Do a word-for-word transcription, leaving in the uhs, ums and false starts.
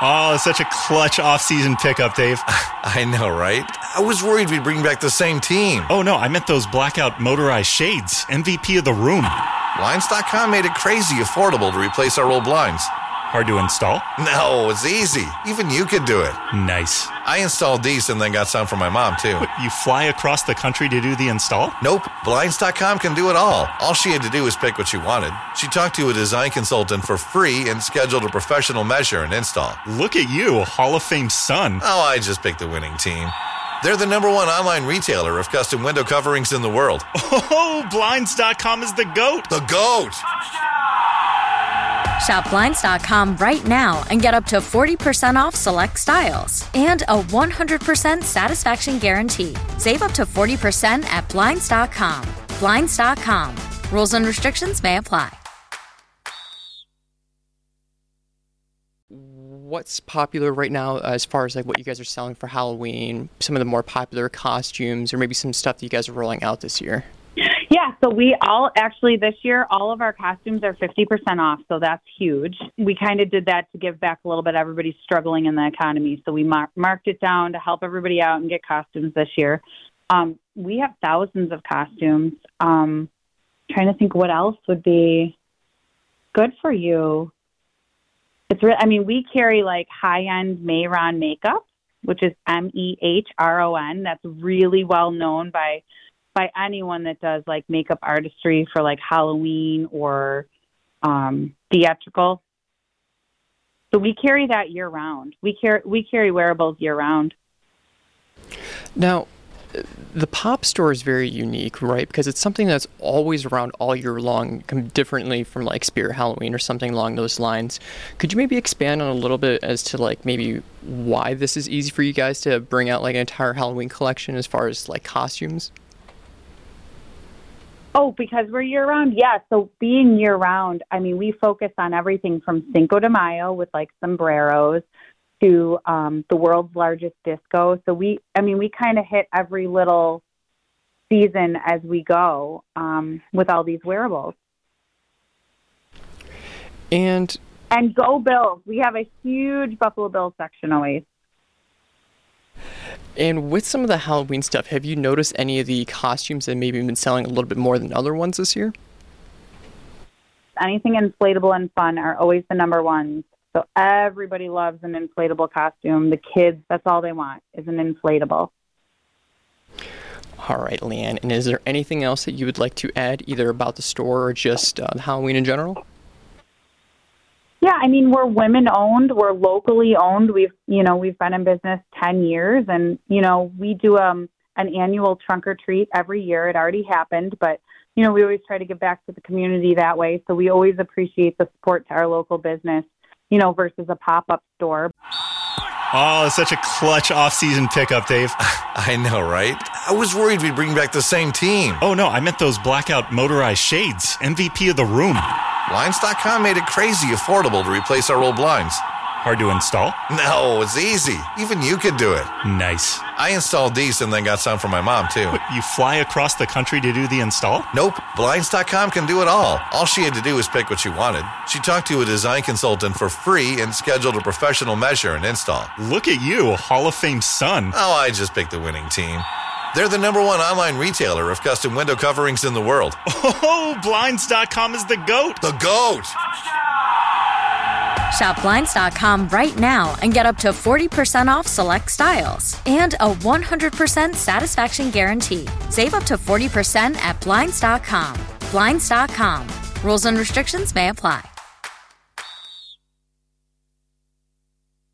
Oh, such a clutch off-season pickup, Dave. I know, right? I was worried we'd bring back the same team. Oh, no, I meant those blackout motorized shades. M V P of the room. Blinds dot com made it crazy affordable to replace our old blinds. Hard to install? No, it's easy. Even you could do it. Nice. I installed these and then got some for my mom, too. What, you fly across the country to do the install? Nope. Blinds dot com can do it all. All she had to do was pick what she wanted. She talked to a design consultant for free and scheduled a professional measure and install. Look at you, Hall of Fame son. Oh, I just picked the winning team. They're the number one online retailer of custom window coverings in the world. Oh, Blinds dot com is the GOAT. The GOAT! Shop Blinds dot com right now and get up to forty percent off select styles and a one hundred percent satisfaction guarantee. Save up to forty percent at Blinds dot com. Blinds dot com. Rules and restrictions may apply. What's popular right now as far as like what you guys are selling for Halloween, some of the more popular costumes, or maybe some stuff that you guys are rolling out this year? Yeah, so we all actually this year, all of our costumes are fifty percent off, so that's huge. We kind of did that to give back a little bit. Everybody's struggling in the economy, so we mar- marked it down to help everybody out and get costumes this year. Um, we have thousands of costumes. Um, trying to think what else would be good for you. It's re- I mean, we carry like high-end Mehron makeup, which is M E H R O N. That's really well known by by anyone that does like makeup artistry for like Halloween or um, theatrical. So we carry that year round. We carry we carry wearables year round. Now, the pop store is very unique, right? Because it's something that's always around all year long, differently from like Spirit Halloween or something along those lines. Could you maybe expand on a little bit as to like maybe why this is easy for you guys to bring out like an entire Halloween collection as far as like costumes? Oh, because we're year-round? Yeah, so being year-round, I mean, we focus on everything from Cinco de Mayo with, like, sombreros to um, the world's largest disco. So we, I mean, we kind of hit every little season as we go um, with all these wearables. And... And go Bills. We have a huge Buffalo Bills section always. And with some of the Halloween stuff, have you noticed any of the costumes that maybe have been selling a little bit more than other ones this year? Anything inflatable and fun are always the number ones. So everybody loves an inflatable costume. The kids, that's all they want, is an inflatable. All right, Leanne. And is there anything else that you would like to add, either about the store or just uh, Halloween in general? Yeah, I mean, we're women-owned. We're locally owned. We've, you know, we've been in business ten years, and, you know, we do um, an annual trunk or treat every year. It already happened, but, you know, we always try to give back to the community that way. So we always appreciate the support to our local business, you know, versus a pop-up store. Oh, such a clutch off-season pickup, Dave. I know, right? I was worried we'd bring back the same team. Oh, no, I meant those blackout motorized shades. M V P of the room. Blinds dot com made it crazy affordable to replace our old blinds. Hard to install? No, it's easy. Even you could do it. Nice. I installed these and then got some for my mom, too. What, you fly across the country to do the install? Nope. Blinds dot com can do it all. All she had to do was pick what she wanted. She talked to a design consultant for free and scheduled a professional measure and install. Look at you, Hall of Fame son. Oh, I just picked the winning team. They're the number one online retailer of custom window coverings in the world. Oh, Blinds dot com is the GOAT. The GOAT! Shop Blinds dot com right now and get up to forty percent off select styles and a one hundred percent satisfaction guarantee. Save up to forty percent at Blinds dot com. Blinds dot com. Rules and restrictions may apply.